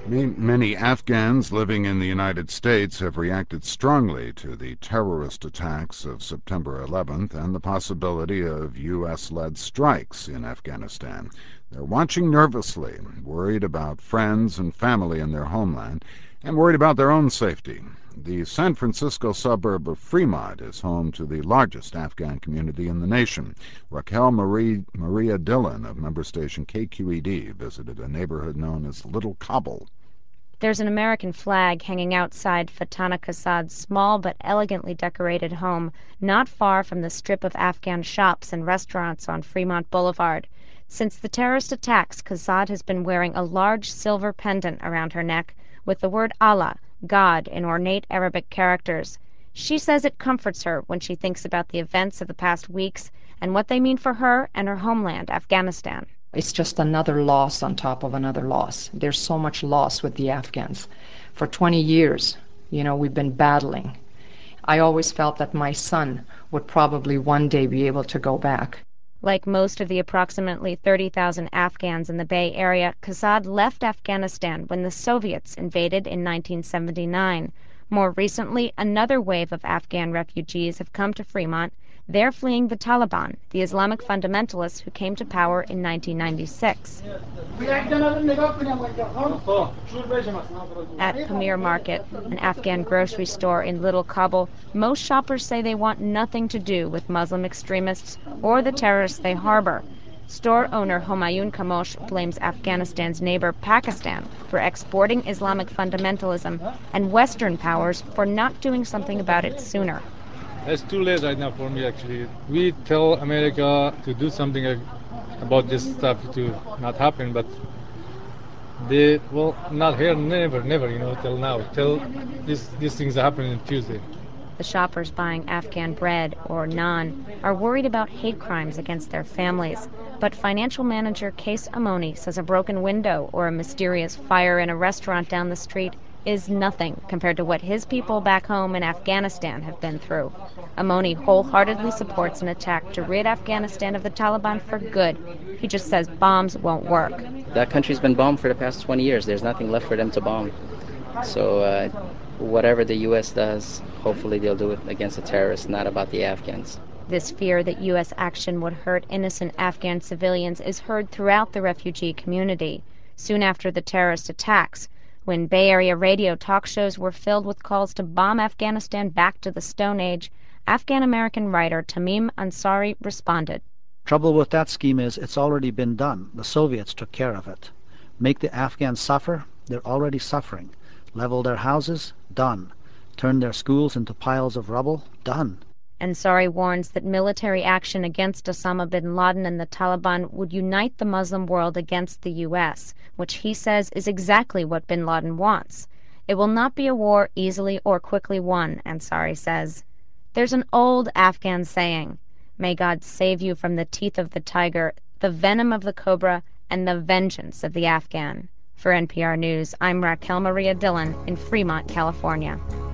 Many Afghans living in the United States have reacted strongly to the terrorist attacks of September 11th and the possibility of U.S.-led strikes in Afghanistan. They're watching nervously, worried about friends and family in their homeland, and worried about their own safety. The San Francisco suburb of Fremont is home to the largest Afghan community in the nation. Raquel Maria Dillon of member station KQED visited a neighborhood known as Little Kabul. There's an American flag hanging outside Fatana Qasad's small but elegantly decorated home, not far from the strip of Afghan shops and restaurants on Fremont Boulevard. Since the terrorist attacks, Qasad has been wearing a large silver pendant around her neck with the word Allah, God, in ornate Arabic characters. She says it comforts her when she thinks about the events of the past weeks and what they mean for her and her homeland, Afghanistan. It's just another loss on top of another loss. There's so much loss with the Afghans. For 20 years, we've been battling. I always felt that my son would probably one day be able to go back. Like most of the approximately 30,000 Afghans in the Bay Area, Qasad left Afghanistan when the Soviets invaded in 1979. More recently, another wave of Afghan refugees have come to Fremont. They're fleeing the Taliban, the Islamic fundamentalists who came to power in 1996. At Pamir Market, an Afghan grocery store in Little Kabul, most shoppers say they want nothing to do with Muslim extremists or the terrorists they harbor. Store owner Homayun Kamosh blames Afghanistan's neighbor Pakistan for exporting Islamic fundamentalism and Western powers for not doing something about it sooner. It's too late right now for me, actually. We tell America to do something about this stuff to not happen, but they, not here, never, till now. Till these things are happening Tuesday. The shoppers buying Afghan bread or naan are worried about hate crimes against their families. But financial manager Case Amoni says a broken window or a mysterious fire in a restaurant down the street is nothing compared to what his people back home in Afghanistan have been through. Amoni wholeheartedly supports an attack to rid Afghanistan of the Taliban for good. He just says bombs won't work. That country's been bombed for the past 20 years. There's nothing left for them to bomb. So whatever the U.S. does, hopefully they'll do it against the terrorists, not about the Afghans. This fear that U.S. action would hurt innocent Afghan civilians is heard throughout the refugee community. Soon after the terrorist attacks, when Bay Area radio talk shows were filled with calls to bomb Afghanistan back to the Stone Age, Afghan-American writer Tamim Ansari responded. Trouble with that scheme is it's already been done. The Soviets took care of it. Make the Afghans suffer? They're already suffering. Level their houses? Done. Turn their schools into piles of rubble? Done. Ansari warns that military action against Osama bin Laden and the Taliban would unite the Muslim world against the U.S., which he says is exactly what bin Laden wants. It will not be a war easily or quickly won, Ansari says. There's an old Afghan saying, "May God save you from the teeth of the tiger, the venom of the cobra, and the vengeance of the Afghan." For NPR News, I'm Raquel Maria Dillon in Fremont, California.